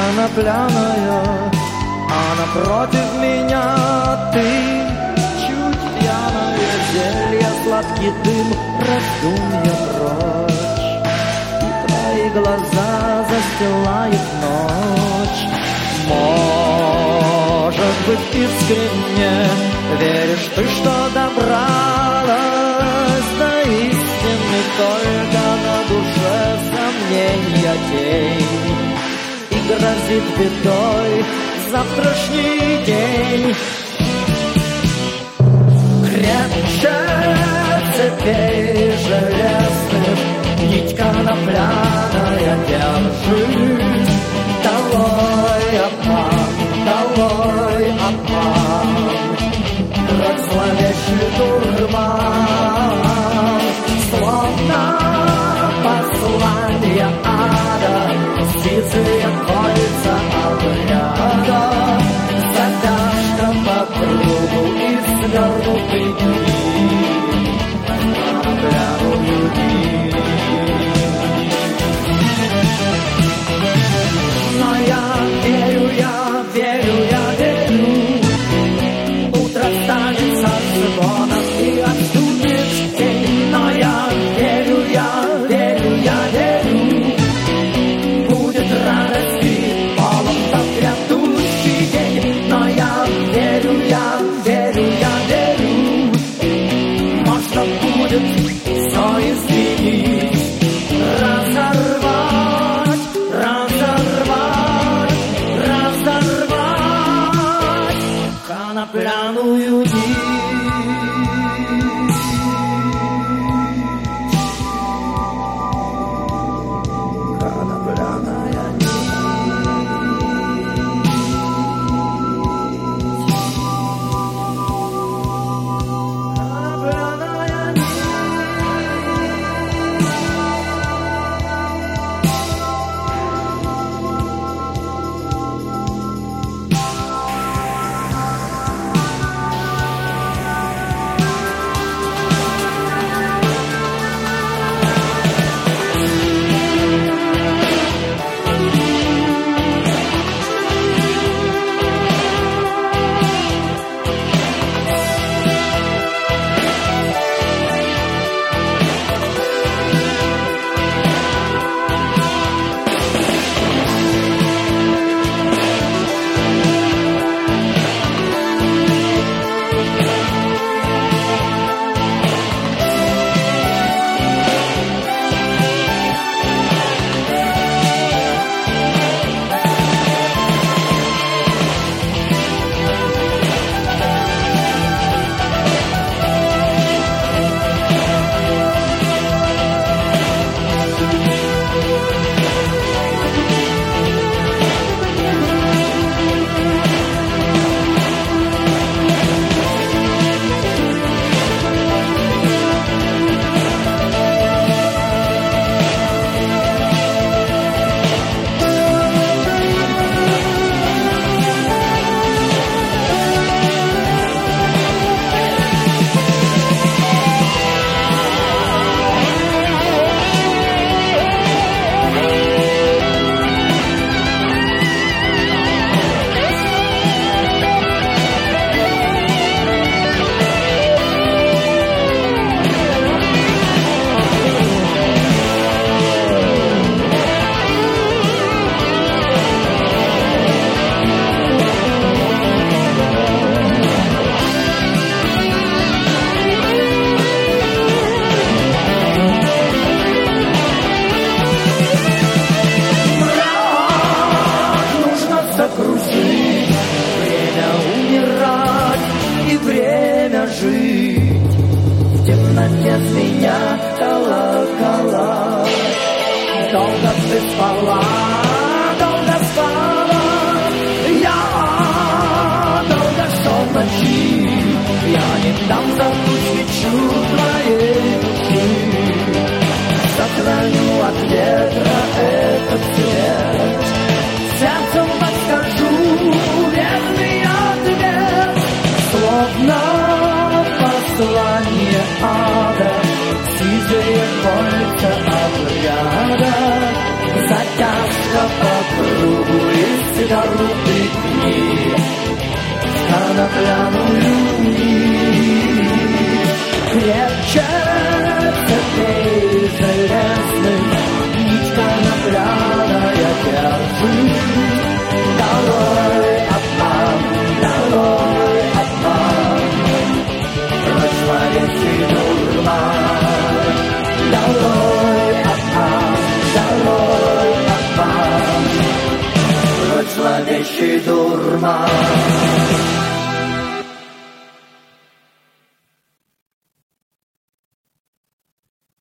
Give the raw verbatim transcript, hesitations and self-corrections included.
конопляная, а напротив меня ты, чуть пьяная, зелье, сладкий дым, раздумья прочь. И твои глаза застилают ночь. Может быть, искренне веришь ты, что добралась до истины, только на душе сомнения тень, и грозит бедой завтрашний день. Крепче цепей железных нить конопляная держит. Долой обман, долой обман, как зловещий дурман, словно послание ада, сизые кольца обряда, затяжка по кругу и свернутый дни, конопляную дни. Но я верю, я верю, я верю, утро станет со звоном и отступит тень. Но я верю, я верю, я верю, будет радости полон тот грядущий день. Но я верю, я верю, я верю, можно будет все изменить, разорвать, разорвать, разорвать конопляную нить. Конопляная нить. Конопляная нить. Жить в темноте звенят колокола. Долго ты спала, долго спала, я долго шел в ночи. Я не дам забыть свечу твоей души. Сохраню от ветра этот цвет, сердцем подскажу верный ответ, словно послание ада, сизые кольца обряда, затяжка по кругу и Darby dni konopляную нить. Крепче цепей железных нить конопляная держит. Долой обман, долой обман, прочь зловещий дурман. Долой обман, долой обман, зловещий дурман.